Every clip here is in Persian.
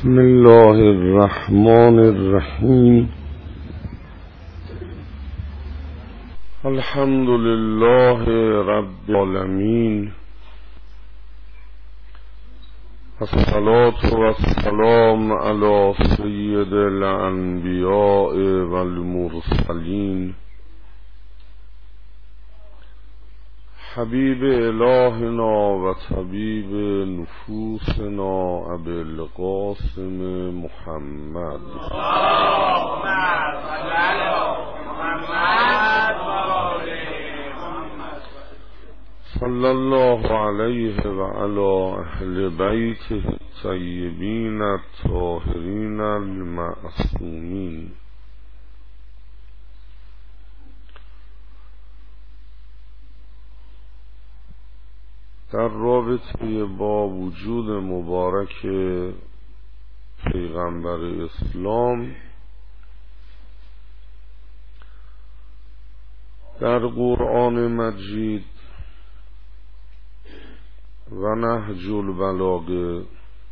بسم الله الرحمن الرحیم. الحمد لله رب العالمین، الصلاة والسلام علی سید الانبیاء والمرسلین، حبیب الهنا و طبیب نفوسنا ابی القاسم محمد صلی الله علیه و علی اهل بیته الطیبین الطاهرین المعصومین. در رابطه با وجود مبارک پیغمبر اسلام در قرآن مجید و نهج البلاغه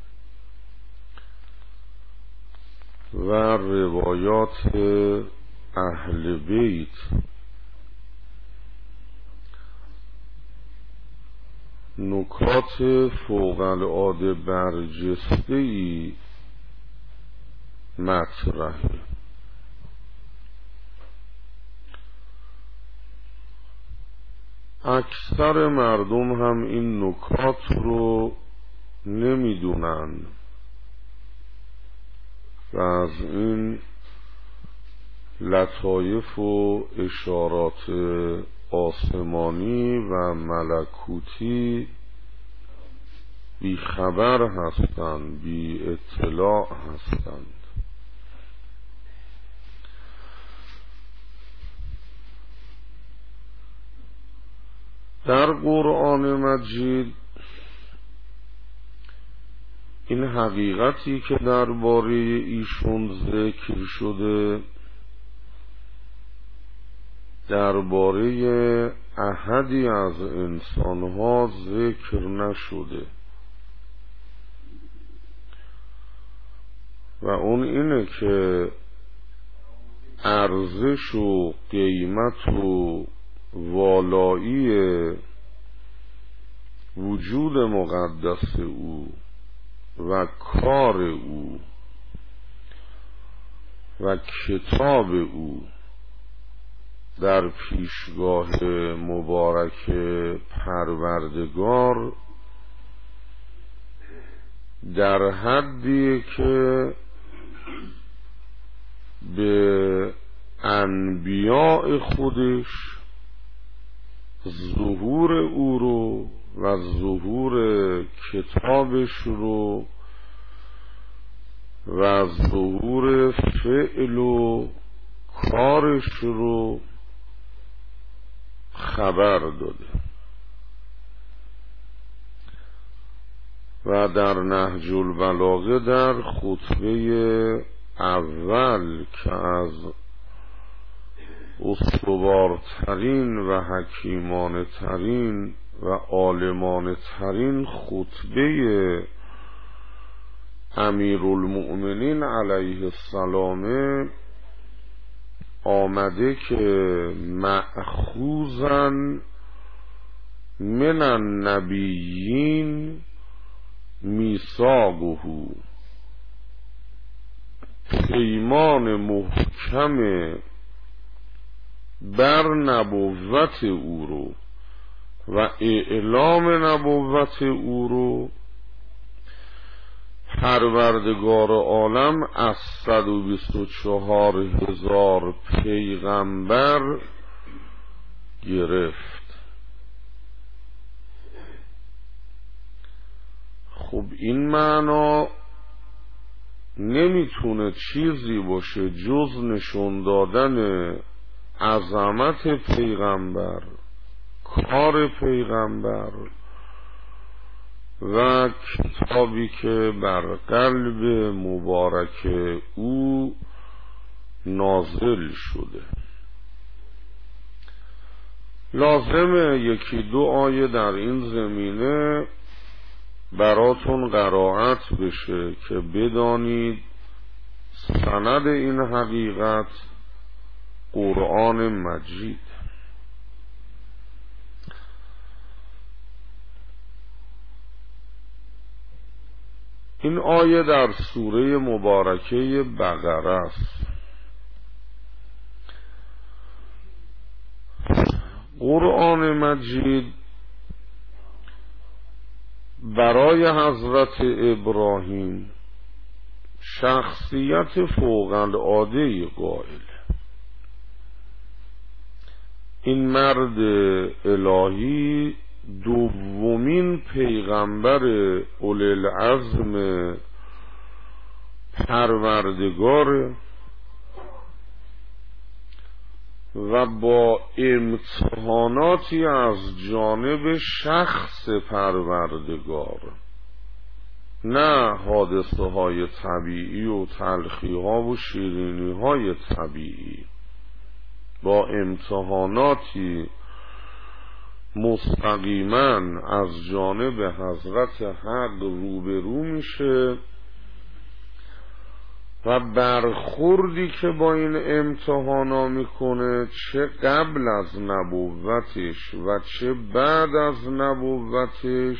و روایات اهل بیت نکات فوق العاده برجسته‌ای مطرحه. اکثر مردم هم این نکات رو نمیدونن و از این لطایف و اشارات آسمانی و ملکوتی بی خبر هستند، بی اطلاع هستند. در قرآن مجید این حقیقتی که درباره ایشون ذکر شده درباره احدی از انسانها ذکر نشده و اون اینه که ارزش و قیمت و والایی وجود مقدس او و کار او و کتاب او در پیشگاه مبارک پروردگار در حدی که به انبیاء خودش ظهور او رو و ظهور کتابش رو و ظهور فعل و کارش رو خبر داده و در نهج البلاغه در خطبه اول که از استوارترین و حکیمانه ترین و عالمانه ترین خطبه امیرالمؤمنین علیه السلام آمده که مأخوذاً من النبیین میثاقه، پیمان محکم بر نبوت او رو و اعلام نبوت او رو پروردگار عالم از 124,000 پیغمبر گرفت. خب این معنا نمیتونه چیزی باشه جز نشون دادن عظمت پیغمبر، کار پیغمبر و کتابی که بر قلب مبارک او نازل شده. لازمه یکی دو آیه در این زمینه براتون قرائت بشه که بدانید سند این حقیقت قرآن مجید. این آیه در سوره مبارکه بقره است. قرآن مجید برای حضرت ابراهیم شخصیت فوق العاده قائل. این مرد الهی دومین پیغمبر اولوالعزم پروردگار و با امتحاناتی از جانب شخص پروردگار، نه حادثه های طبیعی و تلخی ها و شیرینی های طبیعی، با امتحاناتی مستقیما از جانب حضرت حق روبرو میشه و برخوردی که با این امتحانا میکنه، چه قبل از نبوتش و چه بعد از نبوتش،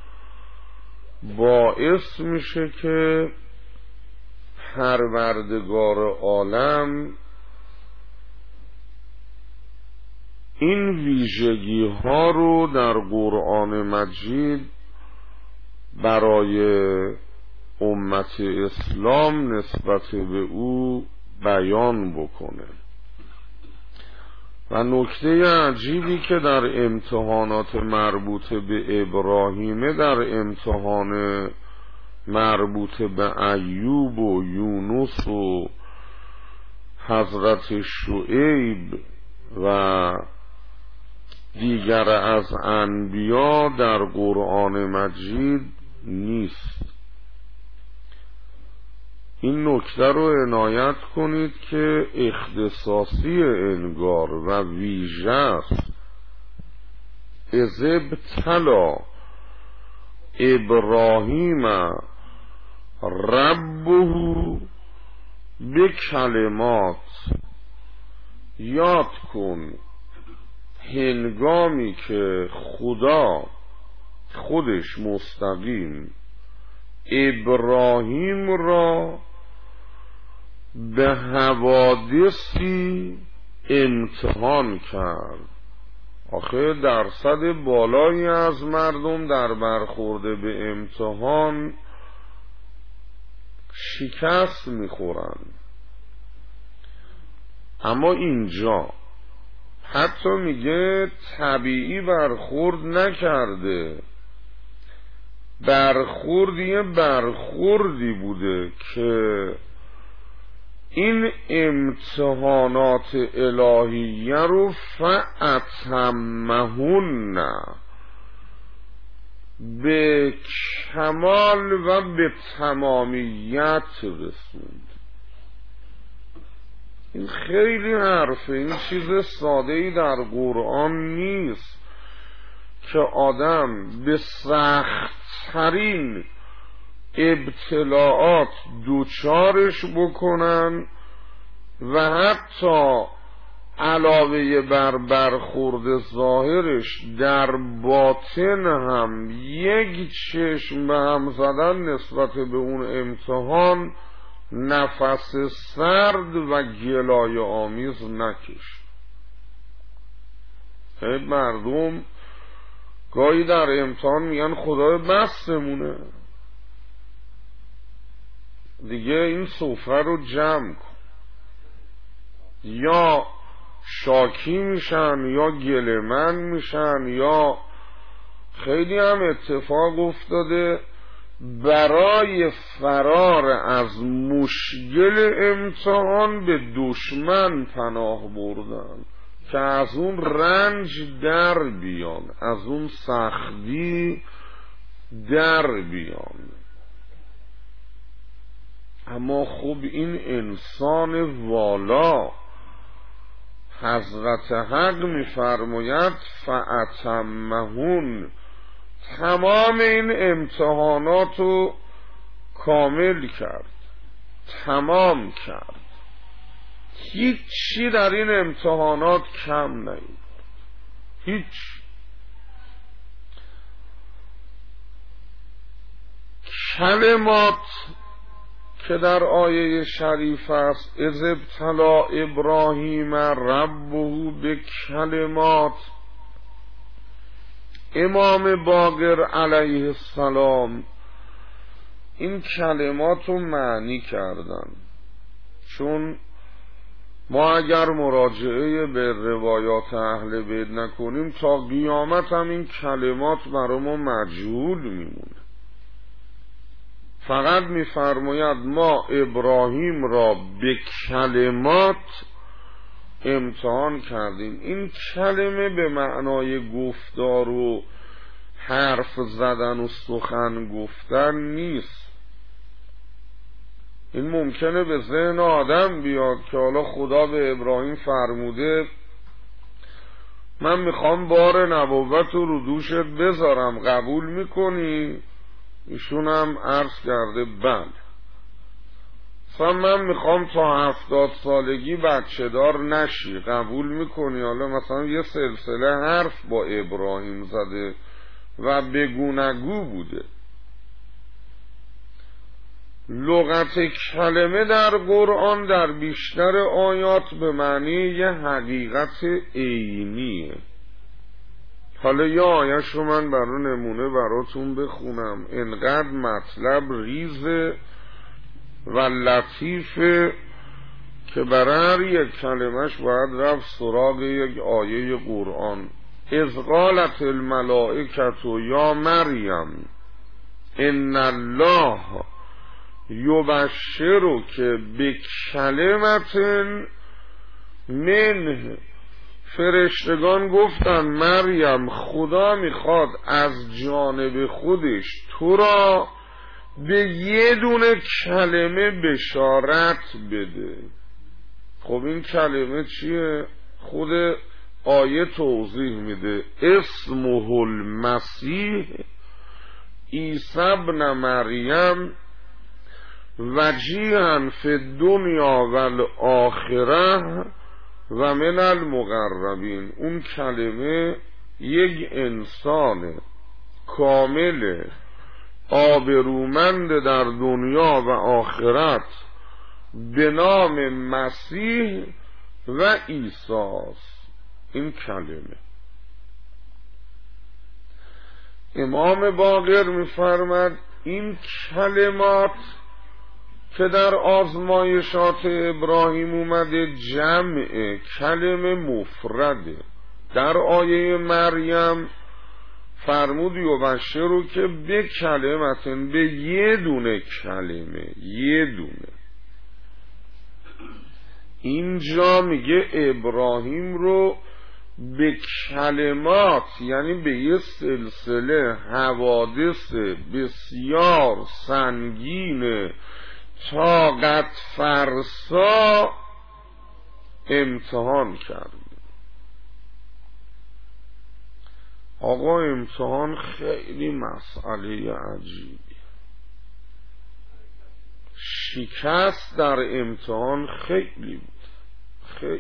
باعث میشه که پروردگار عالم این ویژگی ها رو در قرآن مجید برای امت اسلام نسبت به او بیان بکنه. و نکته عجیبی که در امتحانات مربوط به ابراهیم، در امتحان مربوط به ایوب و یونس و حضرت شعیب و دیگر از انبیا در قرآن مجید نیست. این نکته رو عنایت کنید که اختصاصی انگار و ویژه است. اذ ابتلی ابراهیم ربه بکلمات. یاد کن هنگامی که خدا خودش مستقیم ابراهیم را به حوادثی امتحان کرد. آخه درصد بالایی از مردم در برخورد به امتحان شکست میخورن، اما اینجا حتی میگه طبیعی برخورد نکرده، برخوردی بوده که این امتحانات الهیه رو فأتمهن به کمال و به تمامیت رسوند. این خیلی حرفه، این چیز ساده‌ای در قرآن نیست که آدم به سخت‌ترین ابتلاعات دوچارش بکنن و حتی علاوه بر برخورد ظاهرش در باطن هم یک چشم به هم زدن نسبت به اون امتحان نفس سرد و گلایه آمیز نکش. خیلی مردم گاهی در امتحان میگن خدای بستمونه دیگه، این سفره رو جمع کن. یا شاکی میشن یا گله‌مند میشن، یا خیلی هم اتفاق افتاده برای فرار از مشکل امتحان به دشمن پناه بردن که از اون رنج در بیان، از اون سختی در بیان. اما خب این انسان والا حضرت حق می‌فرماید فأتمهن تمام این امتحانات رو کامل کرد، تمام کرد، هیچی در این امتحانات کم نیست، هیچ. کلمات که در آیه شریف است، اذ ابتلی ابراهیم ربه به کلمات، امام باقر علیه السلام این کلمات رو معنی کردن. چون ما اگر مراجعه به روایات اهل بیت نکنیم تا قیامت هم این کلمات برای ما مجهول میمونه. فقط میفرماید ما ابراهیم را به کلمات امتحان کردیم. این کلمه به معنای گفتار و حرف زدن و سخن گفتن نیست. این ممکنه به ذهن آدم بیاد که حالا خدا به ابراهیم فرموده من میخوام بار نبوت رو دوشت بذارم، قبول میکنی؟ ایشون هم عرض کرده بله. مثلا من میخوام تا 70 سالگی بچه دار نشی، قبول میکنی؟ حالا مثلا یه سلسله حرف با ابراهیم زده و بگونگو بوده. لغت کلمه در قرآن در بیشتر آیات به معنی یه حقیقت عینیه. حالا یه آیش رو من برای نمونه براتون بخونم، انقدر مطلب ریزه و لطیفه که برای هر یک کلمش باید رفت سراغ یک آیه قرآن. اذ قالت الملائکة یا مریم ان الله یبشرک بکلمة منه، فرشتگان گفتن مریم خدا میخواد از جانب خودش تو را به یه دونه کلمه بشارت بده. خب این کلمه چیه؟ خود آیه توضیح میده. اسمه المسیح عیسی ابن مریم وجیها فی الدنیا و الاخره و من المقربین. اون کلمه یک انسان کامل آبرومند در دنیا و آخرت به نام مسیح و عیسی است. این کلمه امام باقر می‌فرماید این کلمات که در آزمایشات ابراهیم اومده جمع کلمه مفرده. در آیه مریم فرمود یبشرو که به کلمتن، به یه دونه کلمه، یه دونه. اینجا میگه ابراهیم رو به کلمات، یعنی به یه سلسله حوادث بسیار سنگین طاقت فرسا امتحان کرد. آقا امتحان خیلی مسئله عجیبی، شکست در امتحان خیلی بود، خیلی.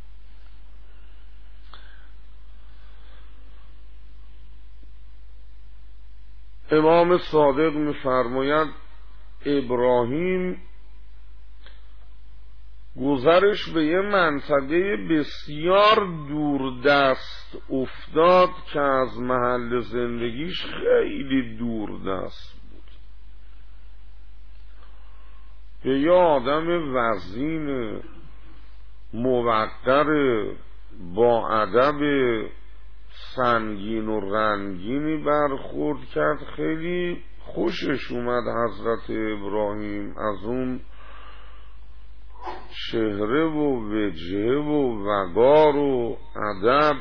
امام صادق می‌فرماید ابراهیم گذرش به یه منطقه بسیار دوردست افتاد که از محل زندگیش خیلی دوردست بود. به یه آدم وزین موقر با ادب سنگین و رنگینی برخورد کرد. خیلی خوشش اومد حضرت ابراهیم از اون چهره و وجهه و وقار و ادب.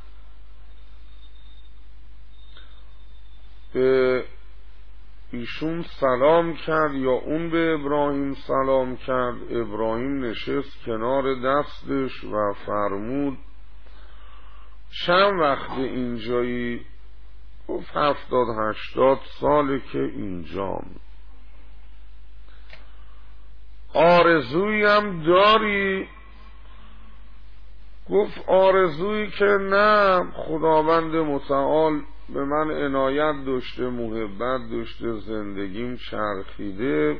به ایشون سلام کرد یا اون به ابراهیم سلام کرد. ابراهیم نشست کنار دستش و فرمود چند وقت اینجایی؟ گفت 70-80 ساله که اینجام. آرزویی هم داری؟ گفت آرزویی که نه، خداوند متعال به من عنایت داشته، محبت داشته، زندگیم چرخیده،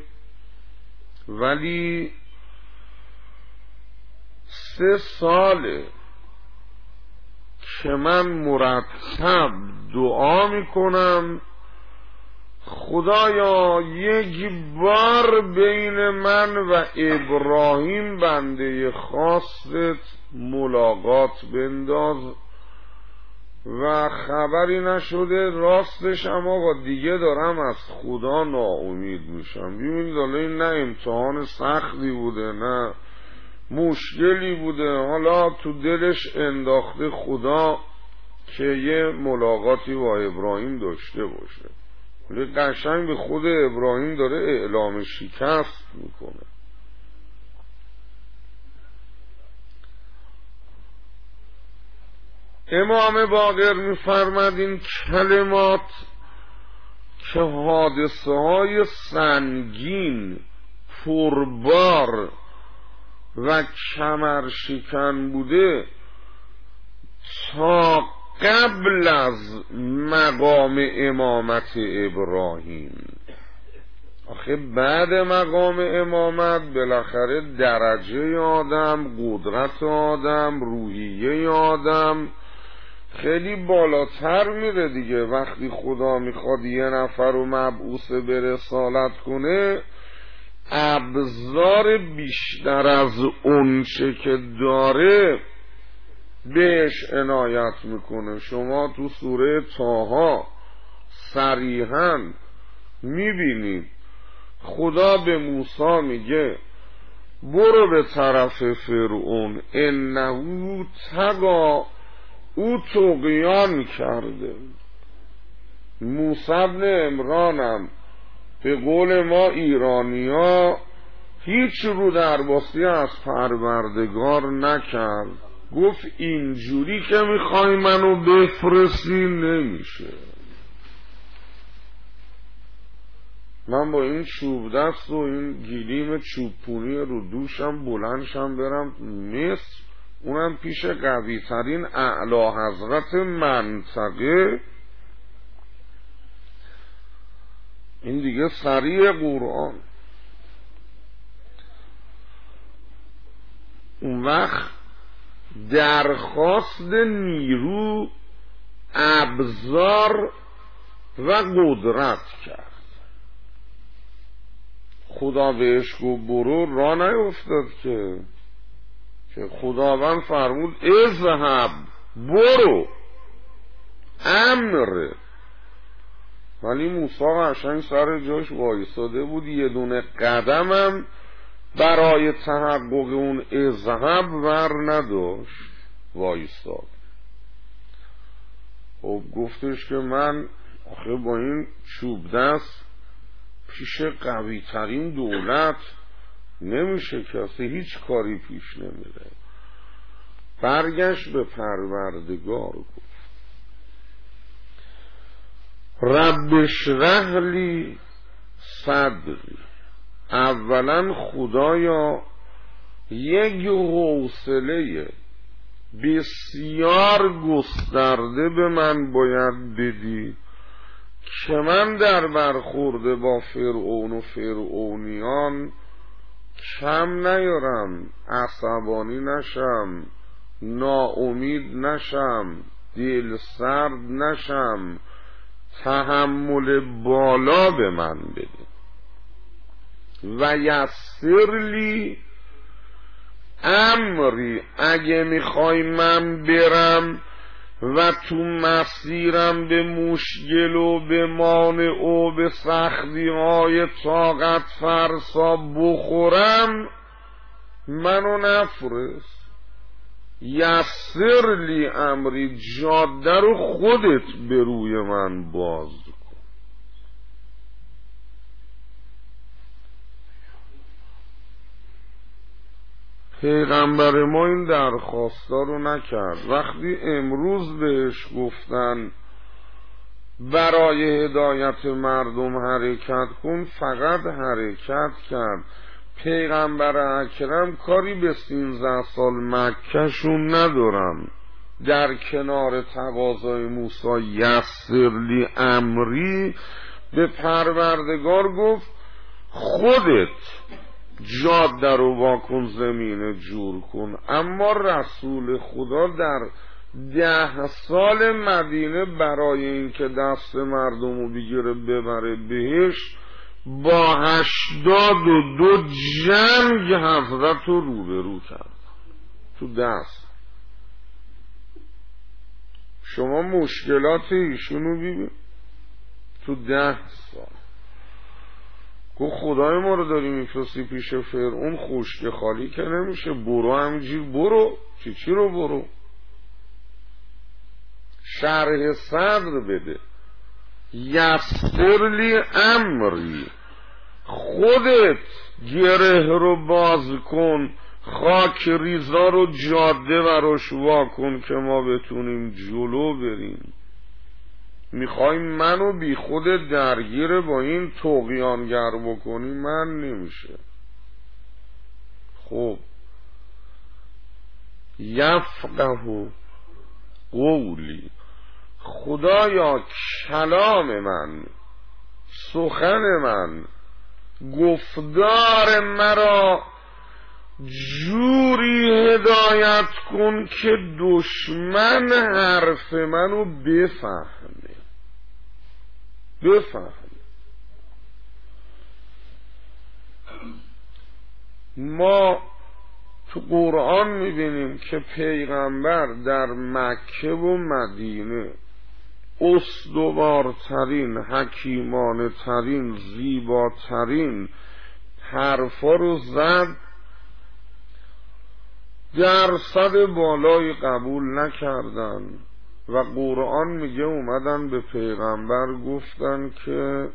ولی 3 ساله که من مرتب دعا میکنم خدایا یک بار بین من و ابراهیم بنده خاصت ملاقات بنداز و خبری نشده. راستش هم آقا دیگه دارم از خدا ناامید میشم. ببینید حالا این نه امتحان سختی بوده نه مشکلی بوده، حالا تو دلش انداخته خدا که یه ملاقاتی با ابراهیم داشته باشه. قشنگ به خود ابراهیم داره اعلام شکست میکنه. امام باقر میفرماد این کلمات که حادثه های سنگین، پربار و کمرشکن بوده تا قبل از مقام امامت ابراهیم. آخه بعد مقام امامت بالاخره درجه آدم، قدرت آدم، روحیه آدم خیلی بالاتر میره دیگه. وقتی خدا میخواد یه نفر رو مبعوث به رسالت کنه، ابزار بیشتر از اونچه که داره بهش عنایت میکنه. شما تو سوره طه صریحاً میبینید خدا به موسی میگه برو به طرف فرعون، انه طغی، او طغیان کرده. موسی بن عمرانم به قول ما ایرانیا هیچ رو درباسی از پروردگار نکرد. گفت اینجوری که میخوای منو بفرستی نمیشه. من با این چوب دست و این گیلیم چوبپونی رو دوشم بلندشم برم مصر، اونم پیش قوی ترین اعلی حضرت منطقه، این دیگه سریع قرآن. اون وقت درخواست نیرو، ابزار و قدرت کرد. خدا بهش گفت برو، راه نیفتاد که خداوند فرمود اذهب، برو، امر. ولی موسی قشنگ سر جاش وایساده بود، یه دونه قدمم برای تحقق اون اذهب ور نداشت، وایساد. خب گفتش که من آخه با این چوب دست پیش قوی ترین دولت نمیشه، کسی هیچ کاری پیش نمیره. برگشت به پروردگار گفت رب اشرح لی صدری. اولا خدایا یک حوصله بسیار گسترده به من باید بدی که من در برخورده با فرعون و فرعونیان کم نیارم، عصبانی نشم، ناامید نشم، دل سرد نشم، تحمل بالا به من بده. و یسر لی امری، اگه میخوای من برم و تو مسیرم به مشکل و به مانع و به سختی های طاقت فرسا بخورم، منو نفرست. یسر لی امری، جاده رو خودت به روی من باز کن. پیغمبر ما این درخواستا رو نکرد. وقتی امروز بهش گفتن برای هدایت مردم حرکت کن، فقط حرکت کرد. پیغمبر اکرم کاری به 13 سال مکهشون ندارن. در کنار تقاضای موسی یسرلی امری به پروردگار گفت خودت جاده رو واکن، زمین جور کن. اما رسول خدا در 10 سال مدینه برای اینکه دست مردم رو بگیره ببره بهش، با 82 جنگ حضرت رو روبرو کرد تو دست. شما مشکلات ایشونو ببین تو 10 سال. گفت خدای ما رو داری میفرستی پیش فرعون، خشک خالی که نمیشه، برو همینجور برو. چی رو برو؟ شرح صدر بده. یسرلی امری، خودت گره رو باز کن، خاک ریزا رو جاده براش واکن که ما بتونیم جلو بریم. میخوای منو بی خودت درگیر با این طغیانگر بکنی؟ من نمیشه. خب یفقه قولی، خدایا کلام من، سخن من، گفتار مرا جوری هدایت کن که دشمن حرف منو بفهمه. ما تو قرآن میبینیم که پیغمبر در مکه و مدینه استوارترین، حکیمانه ترین، زیباترین حرفا رو زد، درصد بالایی قبول نکردن و قرآن میگه اومدن به پیغمبر گفتن که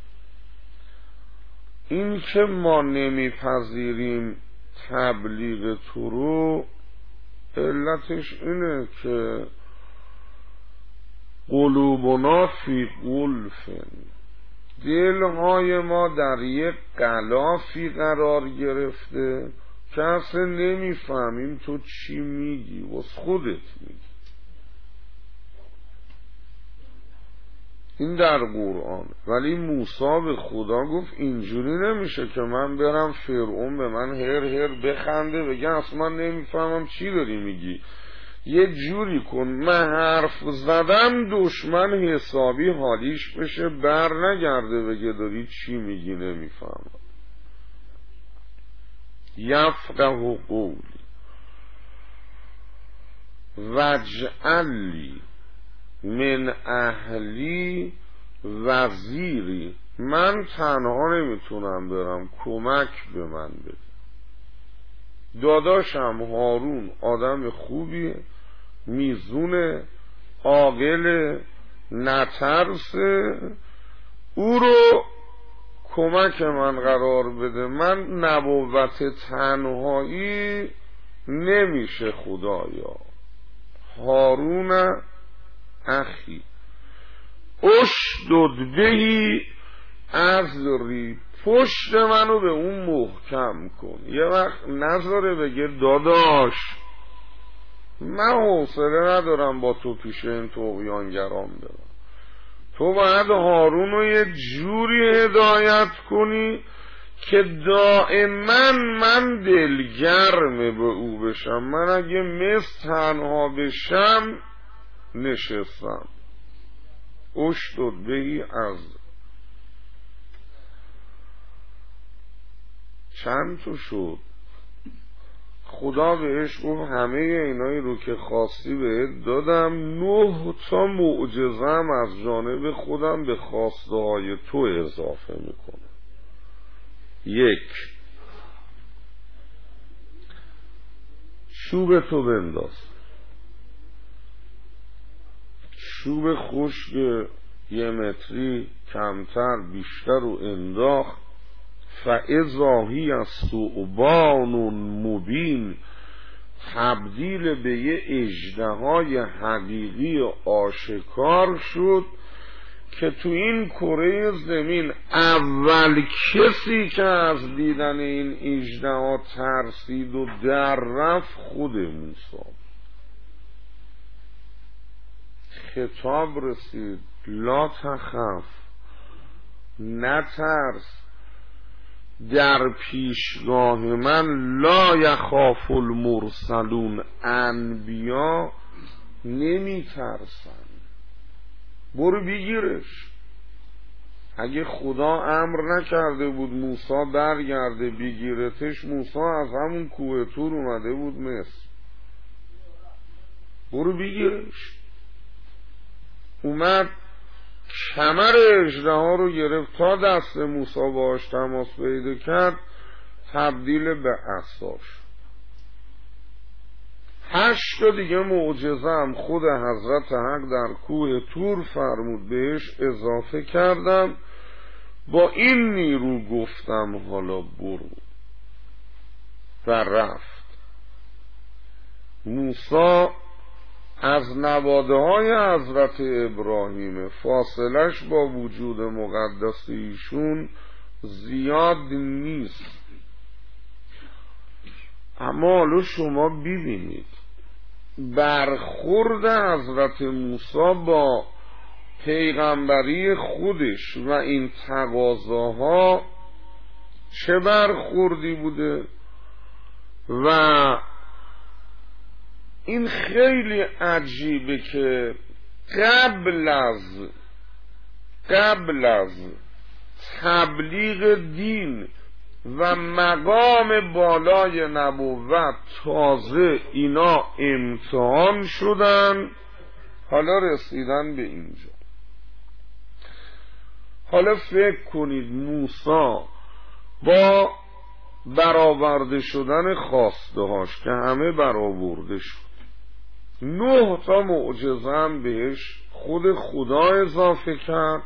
این که ما نمیپذیریم تبلیغ تو رو، علتش اینه که قلوبنا فی غلفن، دلهای ما در یک غلافی قرار گرفته که اصلا نمیفهمیم تو چی میگی، واسه خودت میگی. این در قرآن. ولی موسی به خدا گفت اینجوری نمیشه که من برم فرعون به من هر بخنده بگه اصلا نمیفهمم چی داری میگی. یه جوری کن من حرف زدم دشمن حسابی حالیش بشه، بر نگرده بگه داری چی میگی نمیفهمم. یفقه قولی وجعلی من اهلی وزیری، من تنها نمیتونم برم، کمک به من بده. داداشم هارون آدم خوبیه، میزونه، عاقل، نترسه، او رو کمک من قرار بده. من نبوت تنهایی نمیشه خدایا. هارون اخی اشدد بهی ازری، پشت منو به اون محکم کن. یه وقت نذاره بگه داداش من حوصله ندارم با تو پیش این طغیانگران برم. تو باید هارون رو یه جوری هدایت کنی که دائما من دلگرم به او بشم. من اگه مثل تنها بشم نشستم. اشدد بهی از چند تو شد. خدا بهش گفت همه اینایی رو که خواستی بهت دادم، 9 تا معجزه‌ام از جانب خودم به خواسته های تو اضافه میکنه. 1 چوب تو بنداز. چوب خشک 1 متری کمتر بیشتر رو انداخت. فاذا هی ثعبان مبین، تبدیل به یه اژدهای حقیقی آشکار شد که تو این کره زمین اول کسی که از دیدن این اژدها ترسید و در رفت خود موسی. خطاب رسید لا تخف، نترس، در پیشگاه من لا یخاف المرسلون، انبیا نمی ترسن، برو بگیرش. اگه خدا امر نکرده بود موسی برگرده بگیرتش، موسی از همون کوه طور اومده بود مصر. برو بگیرش. اومد کمر اژدها رو گرفت، تا دست موسی باهاش تماس پیدا کرد تبدیل به عصا شد. 8 دیگه معجزه هم خود حضرت حق در کوه طور فرمود بهش اضافه کردم. با این نیرو گفتم حالا برو و رفت. موسی از نواده های حضرت ابراهیم، فاصلش با وجود مقدس ایشون زیاد نیست. اما حالا شما ببینید برخورد حضرت موسی با پیغمبری خودش و این تقاضاها چه برخوردی بوده. و این خیلی عجیبه که قبل از تبلیغ دین و مقام بالای نبوت تازه اینا امتحان شدن، حالا رسیدن به اینجا. حالا فکر کنید موسی با برآورده شدن خواسته هاش که همه برآورده شد، 9 معجزه هم بهش خود خدا اضافه کرد.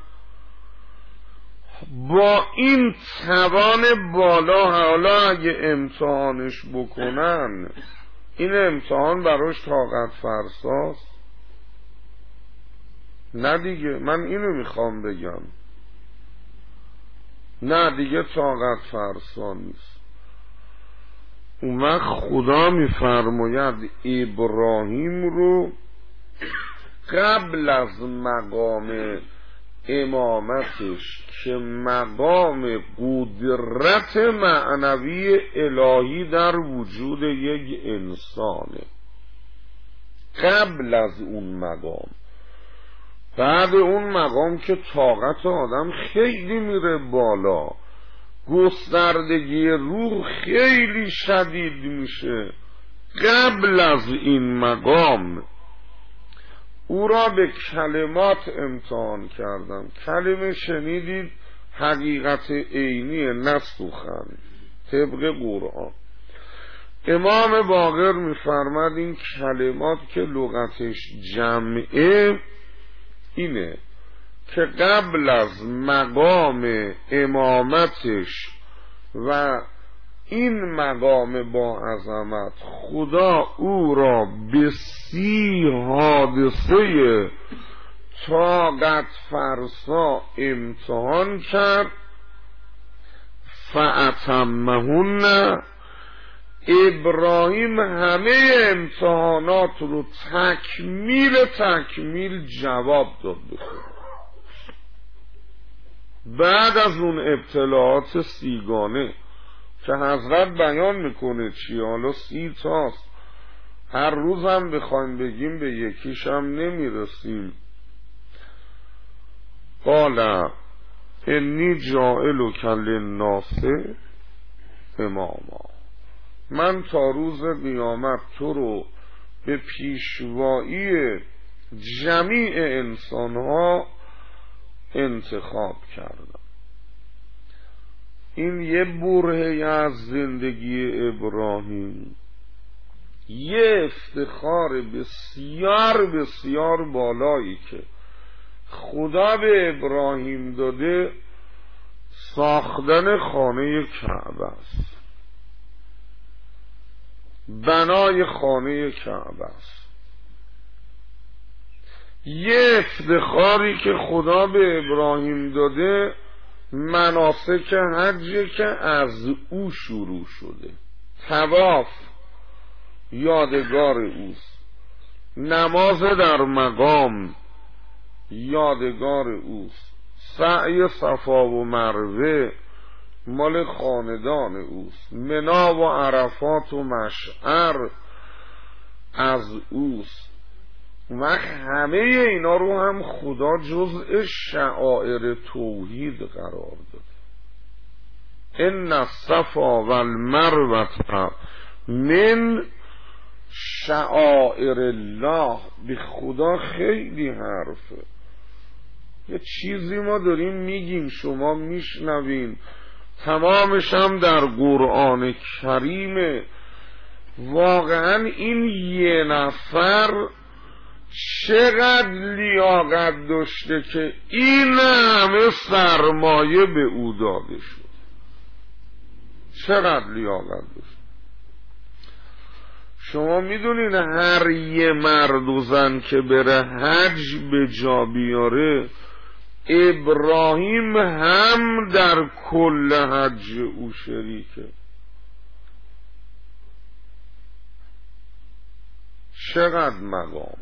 با این توان بالا حالا اگه امتحانش بکنن، این امتحان براش طاقت فرساست؟ نه دیگه، من اینو میخوام بگم، نه دیگه طاقت فرسا نیست. اون وقت خدا میفرماید ابراهیم رو قبل از مقام امامتش که مقام قدرت معنوی الهی در وجود یک انسانه، قبل از اون مقام، بعد اون مقام که طاقت آدم خیلی میره بالا، گستردگی روح خیلی شدید میشه، قبل از این مقام او را به کلمات امتحان کردم. کلمه شنیدید حقیقت عینی، نه سخن، طبق قرآن. امام باقر میفرماد این کلمات که لغتش جمعه اینه که قبل از مقام امامتش و این مقام با عظمت خدا او را به 30 حادثه طاقت فرسا امتحان کرد. فأتمهن، ابراهیم همه امتحانات رو تکمیل جواب داد بکنه. بعد از اون ابتلاعات 30 که حضرت بیان میکنه چی، حالا 30 تاست، هر روز هم بخوایم بگیم به یکیش هم نمیرسیم. قال انی جاعلک للناس اماما، من تا روز قیامت تو رو به پیشوایی جمیع انسانها انتخاب کردم. این یه برهه از زندگی ابراهیم، یه افتخار بسیار بسیار بالایی که خدا به ابراهیم داده، ساختن خانه کعبه است، بنای خانه کعبه است. یه افتخاری که خدا به ابراهیم داده مناسک حجه که از او شروع شده. طواف یادگار اوست، نماز در مقام یادگار اوست، سعی صفا و مروه مال خاندان اوست، منا و عرفات و مشعر از اوست. و همه اینا رو هم خدا جزء شعائر توحید قرار داده. ان الصفا والمروه من شعائر الله. به خدا خیلی حرفه. یه چیزی ما داریم میگیم، شما میشنوین، تمامش هم در قرآن کریمه. واقعا این یه نفر چقدر لیاقت داشته که این همه سرمایه به او داده شد. چقدر لیاقت داشته. شما میدونین هر یه مرد و زن که بره حج به جا بیاره، ابراهیم هم در کل حج او شریکه. چقدر مقام،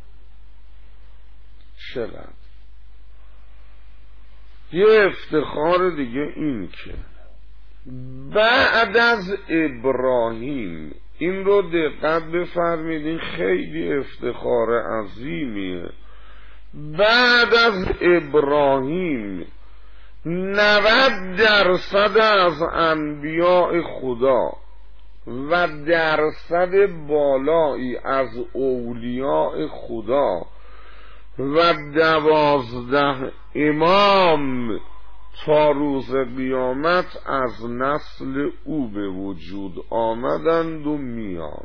چقدر. یه افتخار دیگه این که بعد از ابراهیم، این رو دقت بفرمایید، خیلی افتخار عظیمیه. بعد از ابراهیم 90% از انبیاء خدا و درصد بالایی از اولیاء خدا و 12 امام تا روز قیامت از نسل او به وجود آمدند و میان.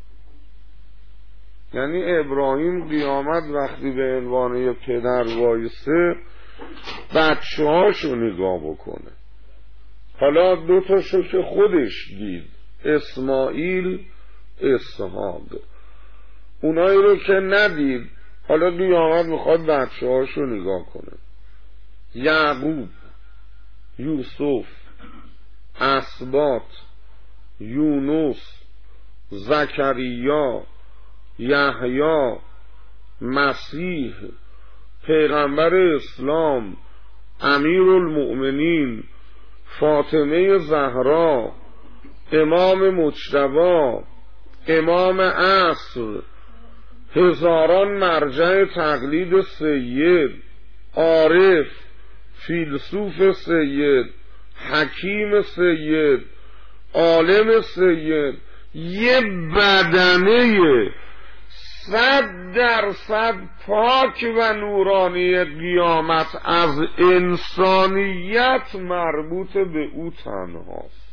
یعنی ابراهیم قیامت وقتی به عنوان یه پدر وایسه، بچه هاشو نگاه بکنه. حالا 2 تاشو که خودش دید، اسماعیل، اسحاق. اونایی رو که ندید، حالا قیامت میخواد بچه هاشو نگاه کنه. یعقوب، یوسف، اسباط، یونس، زکریا، یحیی، مسیح، پیغمبر اسلام، امیرالمؤمنین، فاطمه زهرا، امام مجتبی، امام عصر، هزاران مرجع تقلید سید، عارف، فیلسوف سید، حکیم سید، عالم سید، یه بدنه 100% پاک و نورانی قیامت از انسانیت مربوط به او تنهاست.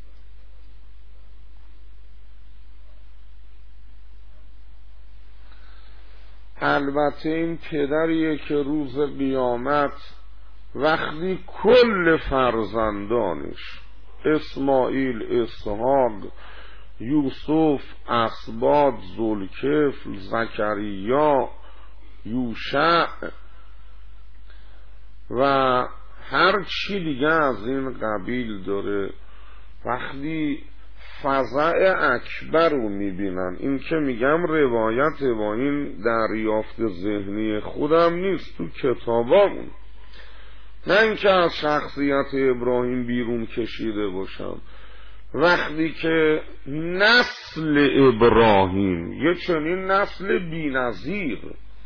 البته این پدریه که روز قیامت وقتی کل فرزندانش اسماعیل، اسحاق، یوسف، اسباط، ذوالکفل، زکریا، یوشع و هر چی دیگه از این قبیل داره، وقتی فزع اکبر رو میبینن، این که میگم روایت با این دریافت ذهنی خودم نیست، تو کتابامون، نه اینکه از شخصیت ابراهیم بیرون کشیده باشم. وقتی که نسل ابراهیم، یه چنین نسل بی‌نظیر،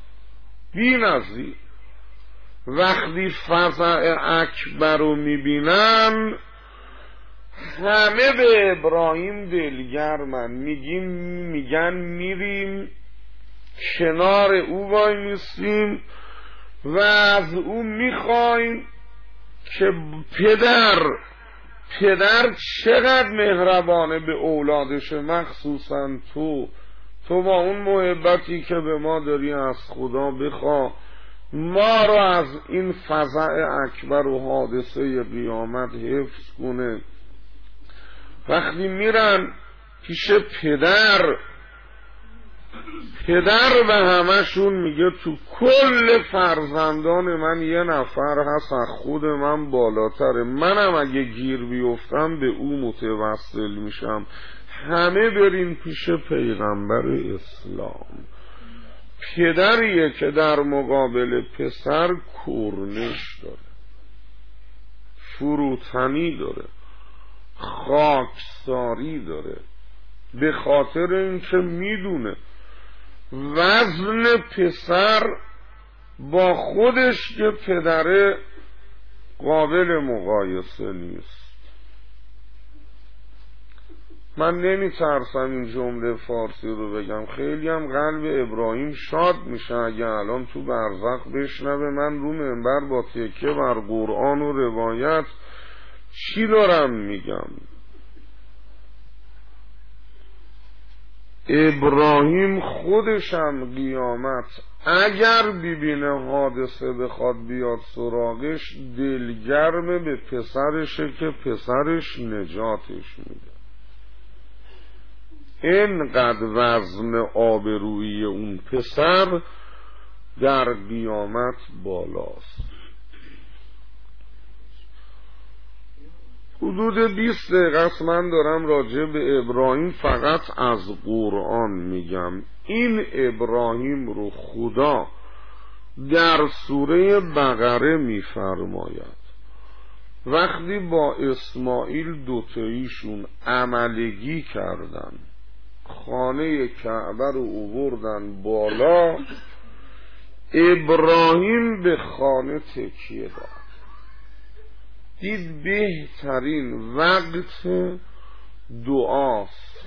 وقتی فزع اکبر رو میبینن، همه به ابراهیم دلگرمن. میگن میریم کنار او وای میستیم و از او میخوایم که پدر چقدر مهربانه به اولادشه، مخصوصا تو با اون محبتی که به ما داری از خدا بخوا ما رو از این فزع اکبر و حادثه قیامت حفظ کنه. وقتی میرن پیش پدر به همشون میگه تو کل فرزندان من یه نفر هست از خود من بالاتره، منم اگه گیر بیفتم به او متوسل میشم، همه برین پیش پیغمبر اسلام. پدریه که در مقابل پسر کرنش داره، فروتنی داره، خاکساری داره، به خاطر اینکه میدونه وزن پسر با خودش که پدره قابل مقایسه نیست. من نمیترسم این جمله فارسی رو بگم، خیلی هم قلب ابراهیم شاد میشه اگه الان تو برزخ بشنوه من رو منبر با تکیه بر قرآن و روایت چی دارم میگم. ابراهیم خودشم قیامت اگر ببینه حادثه بخواد بیاد سراغش، دلگرمه به پسرشه که پسرش نجاتش میده. اینقدر وزن آبرویی اون پسر در قیامت بالاست. حدود 20 دقیقه من دارم راجع به ابراهیم فقط از قرآن میگم. این ابراهیم رو خدا در سوره بقره میفرماید وقتی با اسماعیل دوتاییشون عملگی کردن، خانه کعبه رو آوردن بالا، ابراهیم به خانه تکیه داد. دید بهترین وقت دعاست،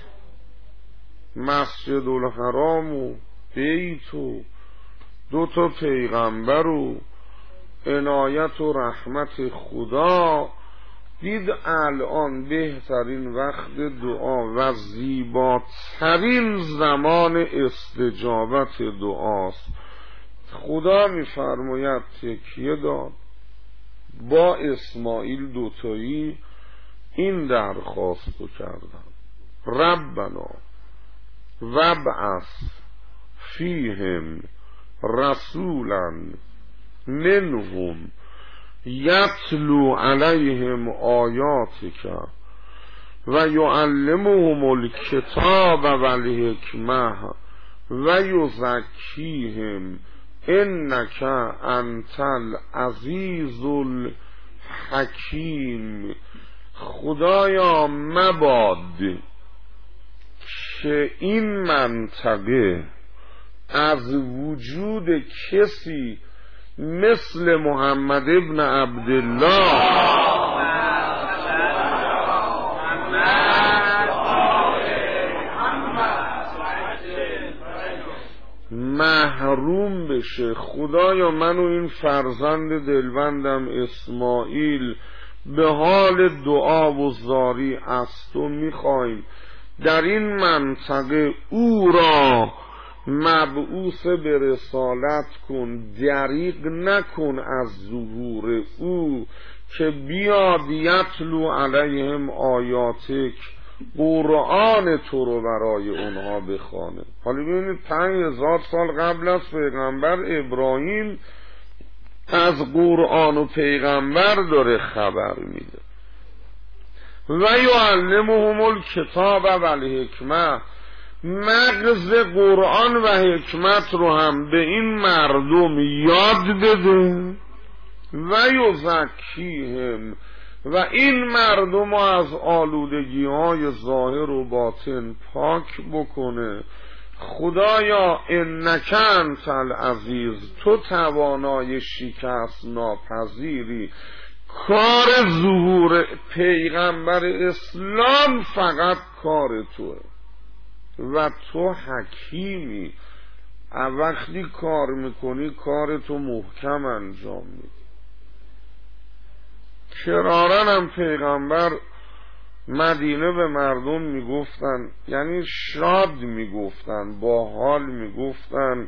مسجد الحرام و بیت و 2 پیغمبر و عنایت و رحمت خدا، دید الان بهترین وقت دعا و زیباترین زمان استجابت دعاست. خدا میفرماید تکیه داد، با اسماعیل دوتایی این درخواست رو کردن: ربنا وابعث فیهم رسولا منهم یتلو علیهم آیاتک و یعلمهم الکتاب والحکمة و یزکیهم انک انت العزیز الحکیم. خدایا مباد که این منطقه از وجود کسی مثل محمد ابن عبدالله محروم بشه. خدایا من و این فرزند دلبندم اسماعیل به حال دعا و زاری از تو میخوایم در این منطقه او را مبعوث به رسالت کن، دریغ نکن از ظهور او که بیاد یتلو علیهم آیاتک، قرآن تو رو برای اونها بخوانه. حالا ببینید 5000 سال قبل از پیغمبر ابراهیم از قرآن و پیغمبر داره خبر میده. و یعلمهم الکتاب والحکمة، مغز قرآن و حکمت رو هم به این مردم یاد بده. و یزکیهم، و این مردم رو از آلودگی های ظاهر و باطن پاک بکنه. خدایا انک انت العزیز، تو توانای شکست ناپذیری. کار ظهور پیغمبر اسلام فقط کار توه و تو حکیمی، وقتی کار میکنی کار تو محکم انجام میدی. کرارن هم پیغمبر مدینه به مردم میگفتن، یعنی شاد میگفتن، با حال میگفتن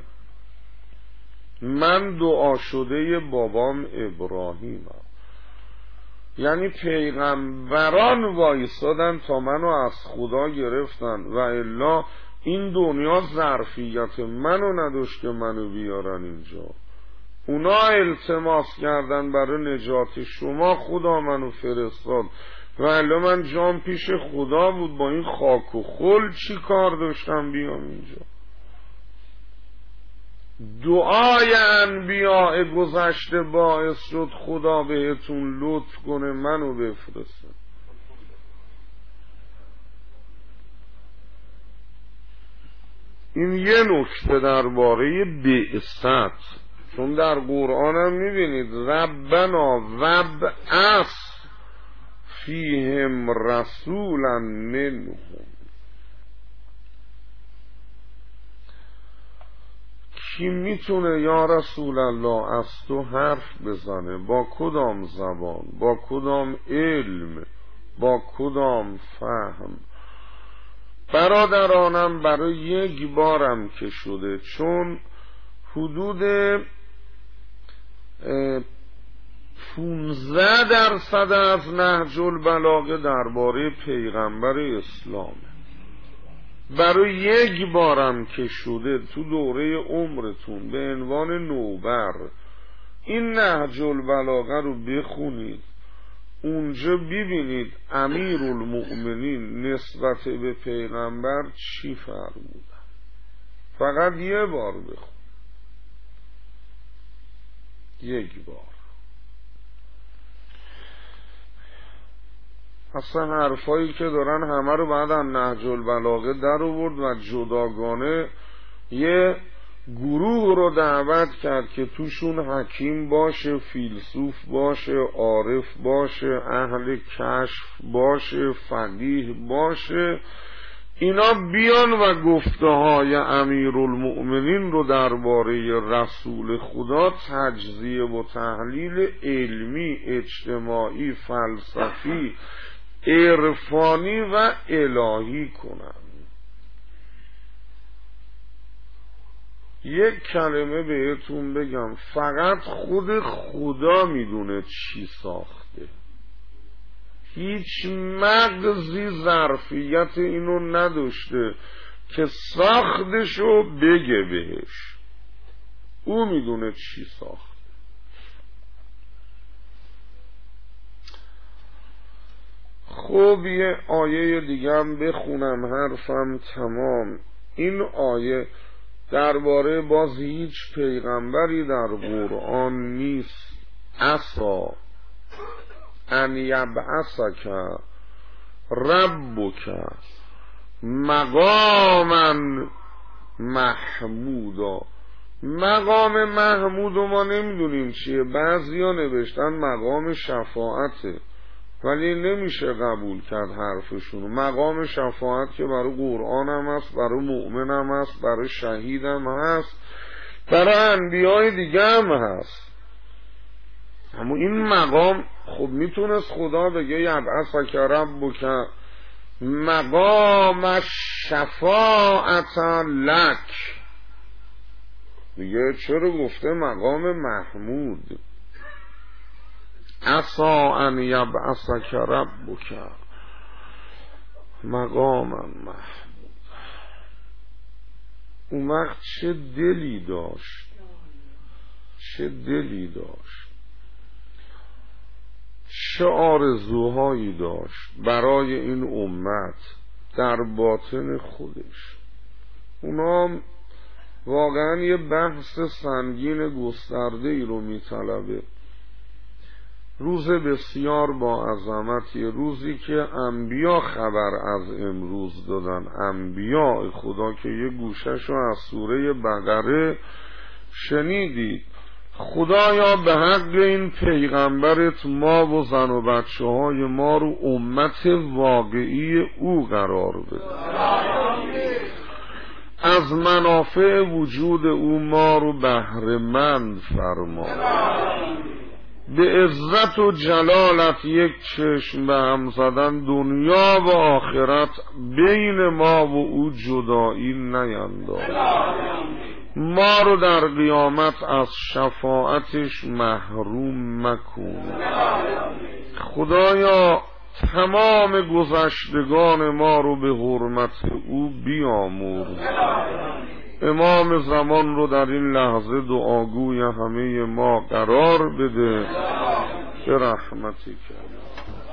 من دعا شده بابام ابراهیمم. یعنی پیغمبران وایستادن تا منو از خدا گرفتن و الا این دنیا ظرفیت منو نداشت که منو بیارن اینجا. اونا التماس کردن برای نجات شما، خدا منو فرستاد، ولی من جام پیش خدا بود، با این خاک و خل چی کار داشتم بیام اینجا؟ دعای انبیاء گذشته باعث شد خدا بهتون لطف کنه منو بفرسته. این یه نکته درباره بعثت، چون در قرآن هم میبینید ربنا وابعث فیهم رسولا منهم. کی میتونه یا رسول الله از تو حرف بزنه؟ با کدام زبان، با کدام علم، با کدام فهم؟ برادرانم برای یک بارم که شده، چون حدود 15% از نهج البلاغه درباره پیغمبر اسلام، برای یک بارم که شده تو دوره عمرتون به عنوان نوبر این نهج البلاغه رو بخونید، اونجا ببینید امیرالمؤمنین نسبت به پیغمبر چی فرمودن. فقط یه بار بخون، یک بار. اصلا حرفایی که دارن همه رو بعد از نهج البلاغه در آورد و جداگانه یه گروه رو دعوت کرد که توشون حکیم باشه، فیلسوف باشه، عارف باشه، اهل کشف باشه، فقیه باشه، اینا بیان و گفته های امیرالمؤمنین رو درباره رسول خدا تجزیه و تحلیل علمی، اجتماعی، فلسفی، عرفانی و الهی کنن. یک کلمه بهتون بگم، فقط خود خدا میدونه چی ساخته. هیچ مغزی ظرفیت اینو نداشته که ساختشو بگه بهش. او میدونه چی ساخته. خب یه آیه دیگه هم بخونم حرفم تمام. این آیه درباره باز هیچ پیغمبری در قرآن نیست. عسا ان یبعثک ربک مقاما محمودا. مقام محمود ما نمیدونیم چیه، بعضیا نوشتن مقام شفاعته، ولی نمیشه قبول کرد حرفشون. مقام شفاعت که برای قرآن هم هست، برای مؤمن هم هست، برای شهید هم هست، برای انبیاء دیگه هم هست. اما این مقام خب میتونست خدا بگه یبعثک ربک مقام شفاعت لک، دیگه چرا گفته مقام محمود؟ عسا ان یبعثک ربک مقاما محمود. اون وقت چه دلی داشت، چه دلی داشت، چه آرزوهایی داشت برای این امت در باطن خودش. اونا واقعا یه بحث سنگین گسترده ای رو میطلبه. روز بسیار با عظمتی، روزی که انبیا خبر از امروز دادن، انبیا خدا که یه گوشش رو از سوره بقره شنیدید. خدایا به حق این پیغمبرت ما و زن و بچه های ما رو امت واقعی او قرار بده، از منافع وجود او ما رو بهره مند فرما، به عزت و جلالت یک چشم به هم زدن دنیا و آخرت بین ما و او جدایی نینداز، ما رو در قیامت از شفاعتش محروم مکن. خدایا تمام گذشتگان ما رو به حرمت او بیامور. امام زمان رو در این لحظه دعاگوی همه ما قرار بده به رحمتک.